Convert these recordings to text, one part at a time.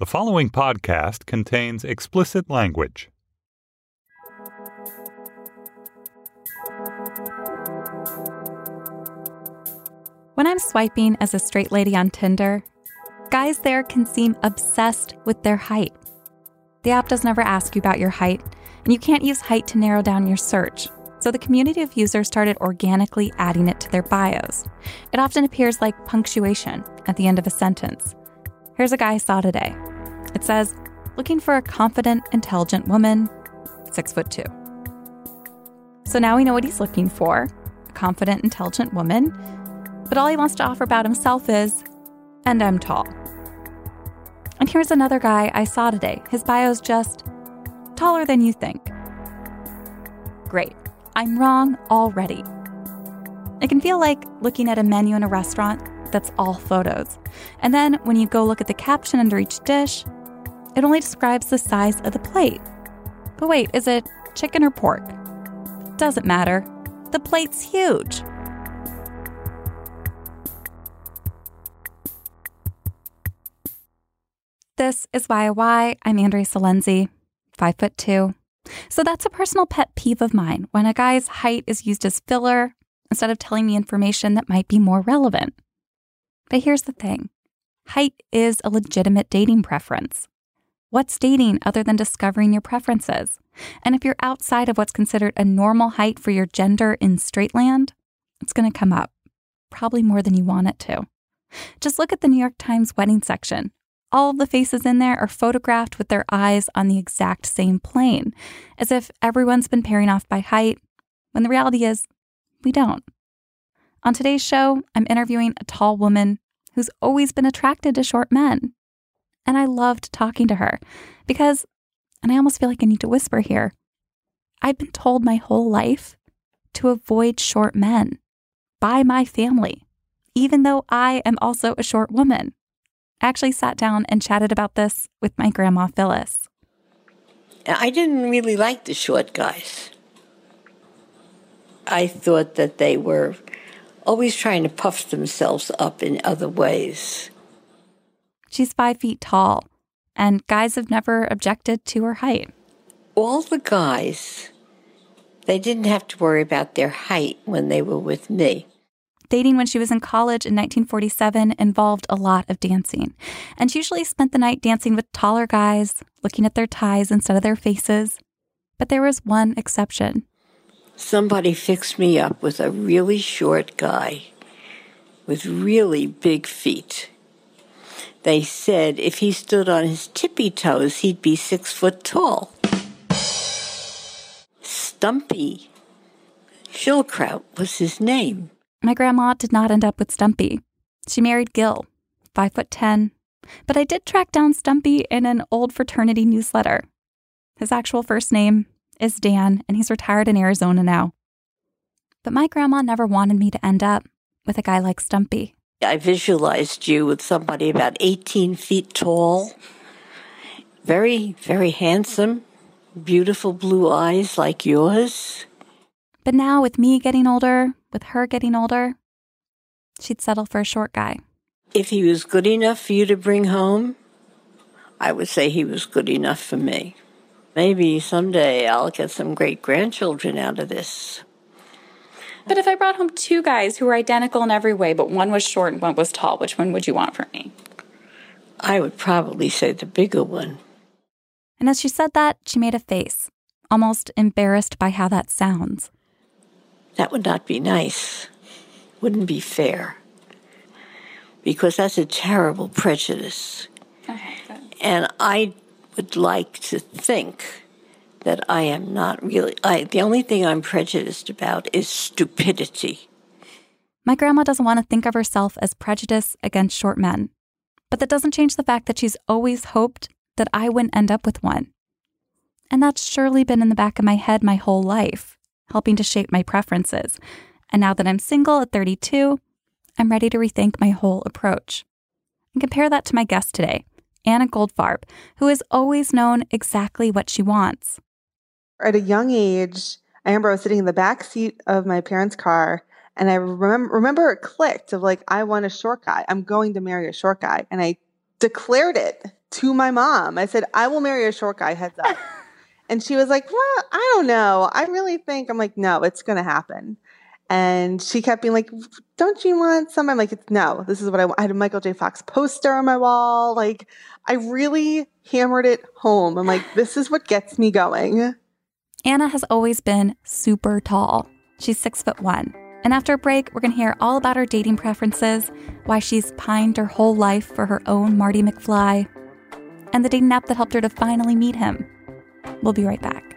The following podcast contains explicit language. When I'm swiping as a straight lady on Tinder, guys there can seem obsessed with their height. The app doesn't ever ask you about your height, and you can't use height to narrow down your search. So the community of users started organically adding it to their bios. It often appears like punctuation at the end of a sentence. Here's a guy I saw today. It says, looking for a confident, intelligent woman, 6'2". So now we know what he's looking for, a confident, intelligent woman. But all he wants to offer about himself is, and I'm tall. And here's another guy I saw today. His bio's just, taller than you think. Great. I'm wrong already. It can feel like looking at a menu in a restaurant that's all photos. And then when you go look at the caption under each dish, it only describes the size of the plate. But wait, is it chicken or pork? Doesn't matter. The plate's huge. This is YOY. I'm Andrea Salenzi, 5'2". So that's a personal pet peeve of mine when a guy's height is used as filler instead of telling me information that might be more relevant. But here's the thing. Height is a legitimate dating preference. What's dating other than discovering your preferences? And if you're outside of what's considered a normal height for your gender in straight land, it's going to come up, probably more than you want it to. Just look at the New York Times wedding section. All of the faces in there are photographed with their eyes on the exact same plane, as if everyone's been pairing off by height, when the reality is, we don't. On today's show, I'm interviewing a tall woman who's always been attracted to short men. And I loved talking to her because, and I almost feel like I need to whisper here, I've been told my whole life to avoid short men by my family, even though I am also a short woman. I actually sat down and chatted about this with my grandma, Phyllis. I didn't really like the short guys. I thought that they were always trying to puff themselves up in other ways. She's 5 feet tall, and guys have never objected to her height. All the guys, they didn't have to worry about their height when they were with me. Dating when she was in college in 1947 involved a lot of dancing, and she usually spent the night dancing with taller guys, looking at their ties instead of their faces. But there was one exception. Somebody fixed me up with a really short guy with really big feet. They said if he stood on his tippy toes, he'd be 6 foot tall. Stumpy Schildkraut was his name. My grandma did not end up with Stumpy. She married Gil, 5'10". But I did track down Stumpy in an old fraternity newsletter. His actual first name is Dan, and he's retired in Arizona now. But my grandma never wanted me to end up with a guy like Stumpy. I visualized you with somebody about 18 feet tall, very, very handsome, beautiful blue eyes like yours. But now with me getting older, with her getting older, she'd settle for a short guy. If he was good enough for you to bring home, I would say he was good enough for me. Maybe someday I'll get some great-grandchildren out of this. But if I brought home two guys who were identical in every way, but one was short and one was tall, which one would you want for me? I would probably say the bigger one. And as she said that, she made a face, almost embarrassed by how that sounds. That would not be nice. Wouldn't be fair. Because that's a terrible prejudice. Okay, good. And I would like to think that I am not really... the only thing I'm prejudiced about is stupidity. My grandma doesn't want to think of herself as prejudiced against short men. But that doesn't change the fact that she's always hoped that I wouldn't end up with one. And that's surely been in the back of my head my whole life, helping to shape my preferences. And now that I'm single at 32, I'm ready to rethink my whole approach. And compare that to my guest today, Anna Goldfarb, who has always known exactly what she wants. At a young age, I remember I was sitting in the back seat of my parents' car, and I remember it clicked of like, I want a short guy. I'm going to marry a short guy. And I declared it to my mom. I said, I will marry a short guy, heads up. And she was like, well, I don't know. I really think, I'm like, no, it's going to happen. And she kept being like, don't you want some? I'm like, no, this is what I want. I had a Michael J. Fox poster on my wall. Like, I really hammered it home. I'm like, this is what gets me going. Anna has always been super tall. She's 6'1". And after a break, we're going to hear all about her dating preferences, why she's pined her whole life for her own Marty McFly, and the dating app that helped her to finally meet him. We'll be right back.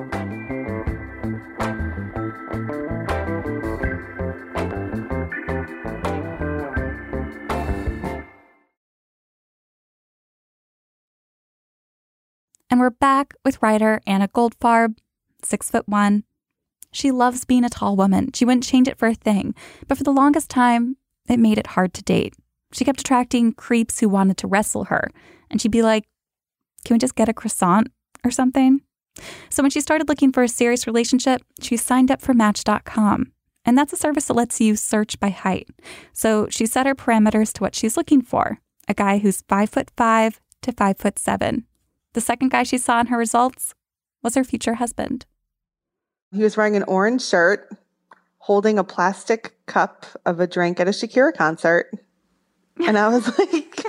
And we're back with writer Anna Goldfarb, 6'1". She loves being a tall woman. She wouldn't change it for a thing. But for the longest time, it made it hard to date. She kept attracting creeps who wanted to wrestle her. And she'd be like, can we just get a croissant or something? So when she started looking for a serious relationship, she signed up for Match.com. And that's a service that lets you search by height. So she set her parameters to what she's looking for. A guy who's 5'5" to 5'7". The second guy she saw in her results was her future husband. He was wearing an orange shirt, holding a plastic cup of a drink at a Shakira concert. And I was like,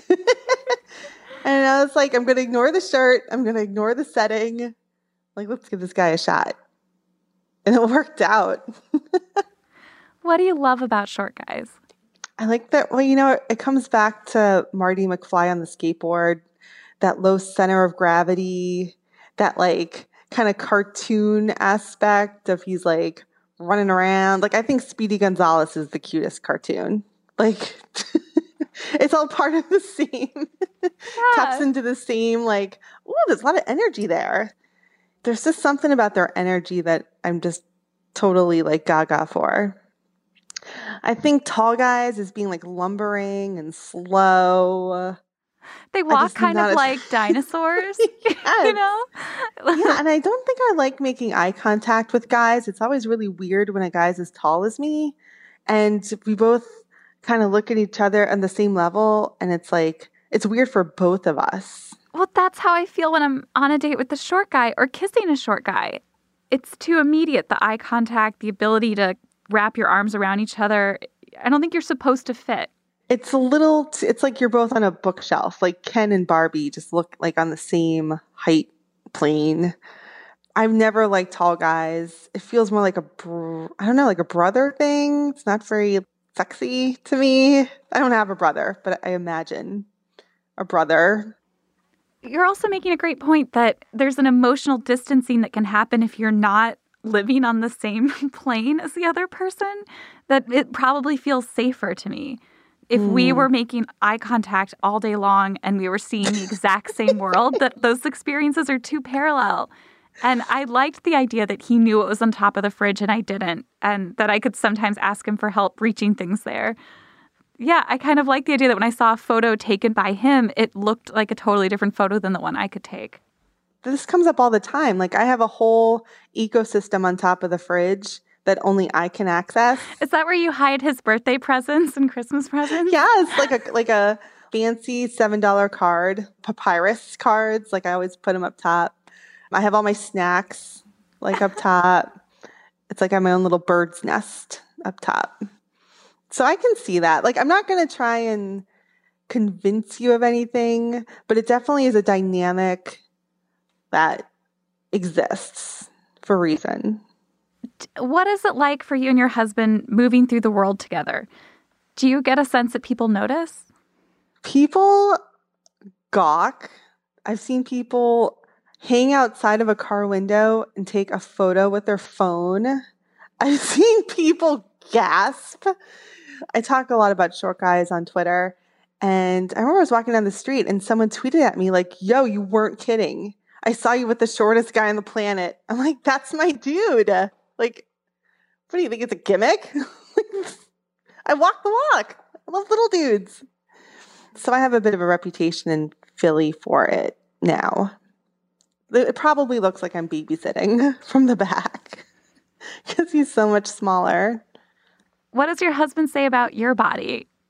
I'm going to ignore the shirt. I'm going to ignore the setting. Like, let's give this guy a shot. And it worked out. What do you love about short guys? I like that. Well, it comes back to Marty McFly on the skateboard, that low center of gravity, that like kind of cartoon aspect of he's like running around. Like, I think Speedy Gonzalez is the cutest cartoon. Like, it's all part of the same, taps into the same, like, ooh, there's a lot of energy there. There's just something about their energy that I'm just totally like gaga for. I think tall guys is being like lumbering and slow. They walk kind of like dinosaurs, yes. you know? Yeah, and I don't think I like making eye contact with guys. It's always really weird when a guy's as tall as me. And we both kind of look at each other on the same level. And it's like, it's weird for both of us. Well, that's how I feel when I'm on a date with a short guy or kissing a short guy. It's too immediate, the eye contact, the ability to wrap your arms around each other. I don't think you're supposed to fit. It's it's like you're both on a bookshelf. Like Ken and Barbie just look like on the same height plane. I've never liked tall guys. It feels more like like a brother thing. It's not very sexy to me. I don't have a brother, but I imagine a brother. You're also making a great point that there's an emotional distancing that can happen if you're not living on the same plane as the other person, that it probably feels safer to me. If we were making eye contact all day long and we were seeing the exact same world, that those experiences are too parallel. And I liked the idea that he knew what was on top of the fridge and I didn't, and that I could sometimes ask him for help reaching things there. Yeah, I kind of like the idea that when I saw a photo taken by him, it looked like a totally different photo than the one I could take. This comes up all the time. Like, I have a whole ecosystem on top of the fridge that only I can access. Is that where you hide his birthday presents and Christmas presents? Yeah, it's like a fancy $7 card, papyrus cards. Like, I always put them up top. I have all my snacks like up top. It's like I have my own little bird's nest up top. So I can see that. Like, I'm not going to try and convince you of anything, but it definitely is a dynamic that exists for a reason. What is it like for you and your husband moving through the world together? Do you get a sense that people notice? People gawk. I've seen people hang outside of a car window and take a photo with their phone. I've seen people gasp. I talk a lot about short guys on Twitter. And I remember I was walking down the street and someone tweeted at me like, yo, you weren't kidding. I saw you with the shortest guy on the planet. I'm like, that's my dude. Like, what do you think? It's a gimmick? I walk the walk. I love little dudes. So I have a bit of a reputation in Philly for it now. It probably looks like I'm babysitting from the back because he's so much smaller. What does your husband say about your body?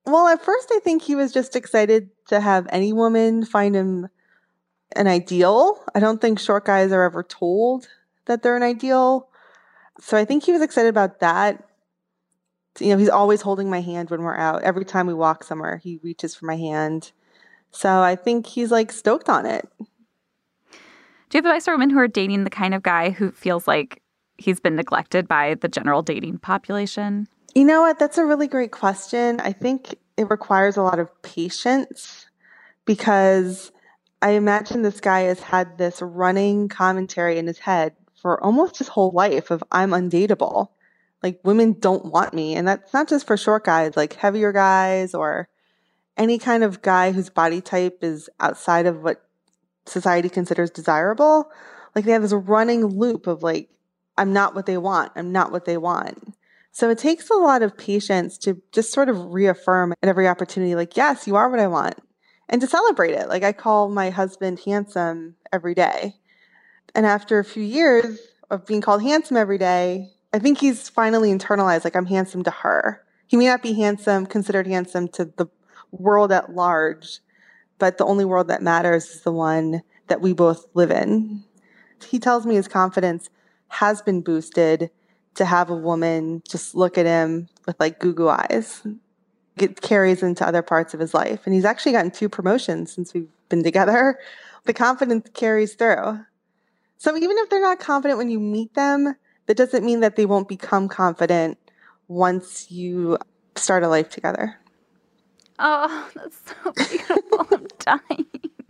Well, at first I think he was just excited to have any woman find him an ideal. I don't think short guys are ever told that they're an ideal. So I think he was excited about that. You know, he's always holding my hand when we're out. Every time we walk somewhere, he reaches for my hand. So I think he's like stoked on it. Do you have advice for women who are dating the kind of guy who feels like he's been neglected by the general dating population? You know what? That's a really great question. I think it requires a lot of patience because I imagine this guy has had this running commentary in his head for almost his whole life of I'm undateable. Like women don't want me. And that's not just for short guys, like heavier guys or any kind of guy whose body type is outside of what society considers desirable. Like they have this running loop of like, I'm not what they want. I'm not what they want. So it takes a lot of patience to just sort of reaffirm at every opportunity, like, yes, you are what I want. And to celebrate it. Like I call my husband handsome every day. And after a few years of being called handsome every day, I think he's finally internalized, like I'm handsome to her. He may not be considered handsome to the world at large, but the only world that matters is the one that we both live in. He tells me his confidence has been boosted to have a woman just look at him with like goo eyes. It carries into other parts of his life. And he's actually gotten 2 promotions since we've been together. The confidence carries through. So even if they're not confident when you meet them, that doesn't mean that they won't become confident once you start a life together. Oh, that's so beautiful. I'm dying.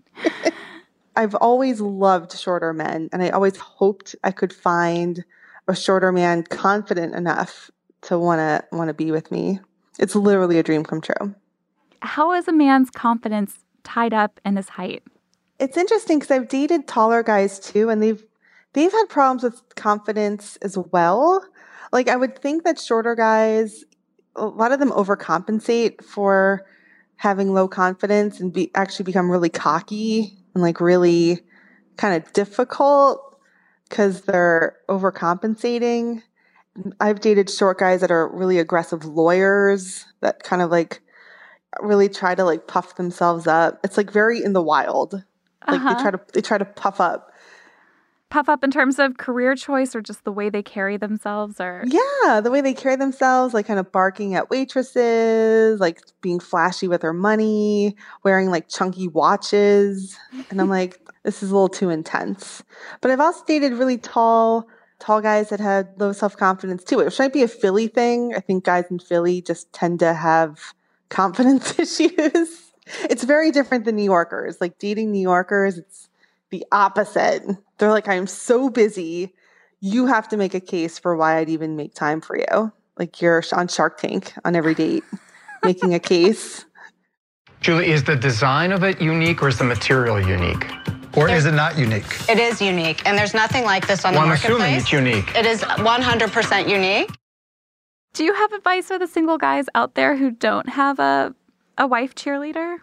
I've always loved shorter men, and I always hoped I could find a shorter man confident enough to want to be with me. It's literally a dream come true. How is a man's confidence tied up in his height? It's interesting because I've dated taller guys too, and they've had problems with confidence as well. Like I would think that shorter guys, a lot of them overcompensate for having low confidence and actually become really cocky and like really kind of difficult because they're overcompensating. I've dated short guys that are really aggressive lawyers that kind of like really try to like puff themselves up. It's like very in the wild. Like they try to puff up. Puff up in terms of career choice or just the way they carry themselves? Or yeah, the way they carry themselves, like kind of barking at waitresses, like being flashy with their money, wearing like chunky watches. And I'm like, this is a little too intense. But I've also dated really tall guys that had low self-confidence too. It might be a Philly thing. I think guys in Philly just tend to have confidence issues. It's very different than New Yorkers. Like dating New Yorkers, it's the opposite. They're like, I'm so busy. You have to make a case for why I'd even make time for you. Like you're on Shark Tank on every date, making a case. Julie, is the design of it unique or is the material unique? Or is it not unique? It is unique, and there's nothing like this on the marketplace. I'm assuming it's unique. It is 100% unique. Do you have advice for the single guys out there who don't have a wife cheerleader?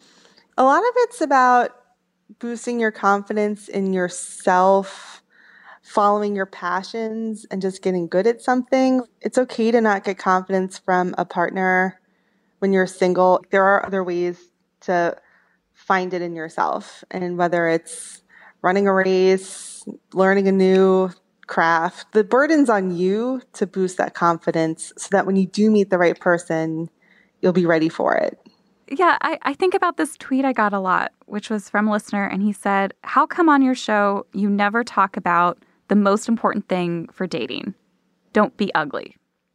A lot of it's about boosting your confidence in yourself, following your passions, and just getting good at something. It's okay to not get confidence from a partner when you're single. There are other ways to find it in yourself. And whether it's running a race, learning a new craft, the burden's on you to boost that confidence so that when you do meet the right person, you'll be ready for it. Yeah, I think about this tweet I got a lot, which was from a listener, and he said, how come on your show you never talk about the most important thing for dating? Don't be ugly.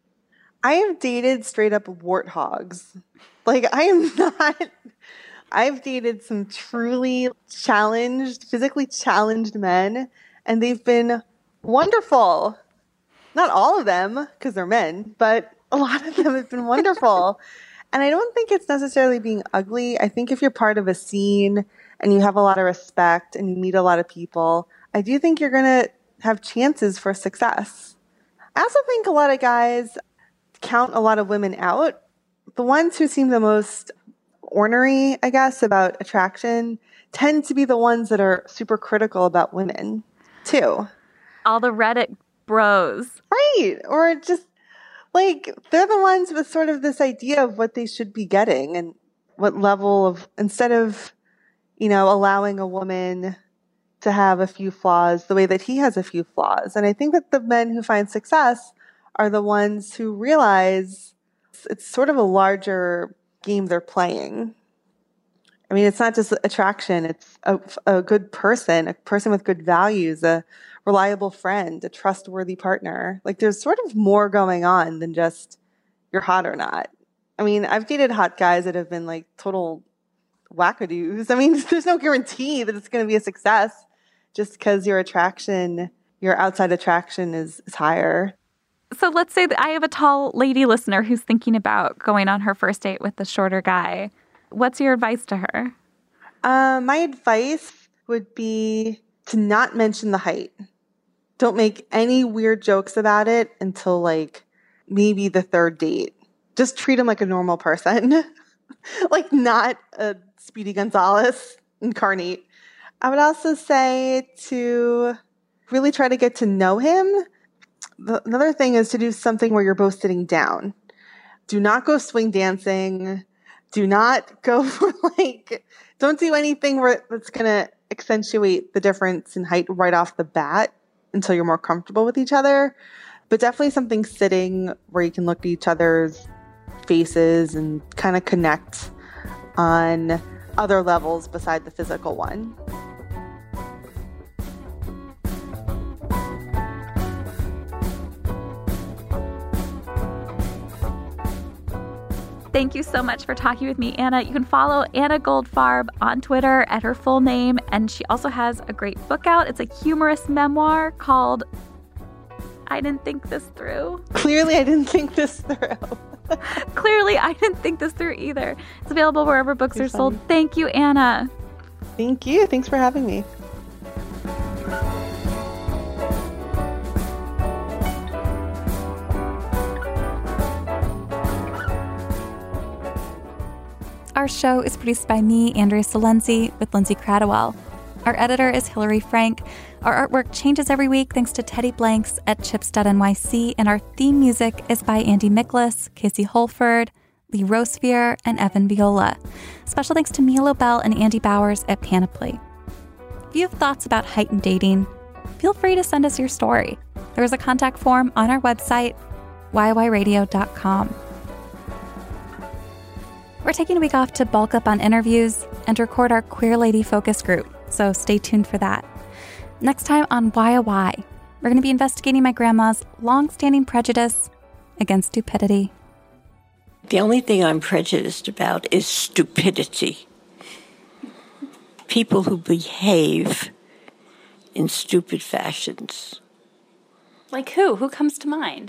I have dated straight up warthogs. Like, I've dated some truly physically challenged men, and they've been wonderful. Not all of them, because they're men, but a lot of them have been wonderful. And I don't think it's necessarily being ugly. I think if you're part of a scene and you have a lot of respect and you meet a lot of people, I do think you're going to have chances for success. I also think a lot of guys count a lot of women out. The ones who seem the most ornery, I guess, about attraction tend to be the ones that are super critical about women, too. All the Reddit bros. Right. Or just Like, they're the ones with sort of this idea of what they should be getting and what level of, instead of, allowing a woman to have a few flaws the way that he has a few flaws. And I think that the men who find success are the ones who realize it's sort of a larger game they're playing. I mean, it's not just attraction. It's a good person, a person with good values, a reliable friend, a trustworthy partner. Like, there's sort of more going on than just you're hot or not. I mean, I've dated hot guys that have been like total wackadoos. I mean, there's no guarantee that it's going to be a success just because your outside attraction is higher. So let's say that I have a tall lady listener who's thinking about going on her first date with the shorter guy. What's your advice to her? My advice would be to not mention the height. Don't make any weird jokes about it until like maybe the third date. Just treat him like a normal person. Like, not a Speedy Gonzalez incarnate. I would also say to really try to get to know him. Another thing is to do something where you're both sitting down. Do not go swing dancing. Do not go for don't do anything that's going to accentuate the difference in height right off the bat until you're more comfortable with each other. But definitely something sitting where you can look at each other's faces and kind of connect on other levels beside the physical one. Thank you so much for talking with me, Anna. You can follow Anna Goldfarb on Twitter at her full name, and she also has a great book out. It's a humorous memoir called I Didn't Think This Through. Clearly, I didn't think this through. Clearly, I didn't think this through either. It's available wherever books are sold. Thank you, Anna. Thank you. Thanks for having me. Our show is produced by me, Andrea Salenzi, with Lindsay Cradwell. Our editor is Hillary Frank. Our artwork changes every week thanks to Teddy Blanks at chips.nyc, and our theme music is by Andy Miklas, Casey Holford, Lee Rosefier, and Evan Viola. Special thanks to Mia Lobel and Andy Bowers at Panoply. If you have thoughts about height and dating, feel free to send us your story. There is a contact form on our website, yyradio.com. We're taking a week off to bulk up on interviews and record our Queer Lady focus group, so stay tuned for that. Next time on Why, we're going to be investigating my grandma's long-standing prejudice against stupidity. The only thing I'm prejudiced about is stupidity. People who behave in stupid fashions. Like who? Who comes to mind?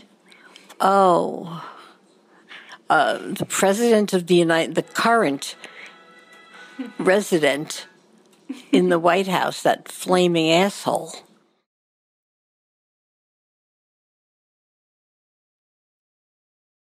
The president of the current resident in the White House, that flaming asshole.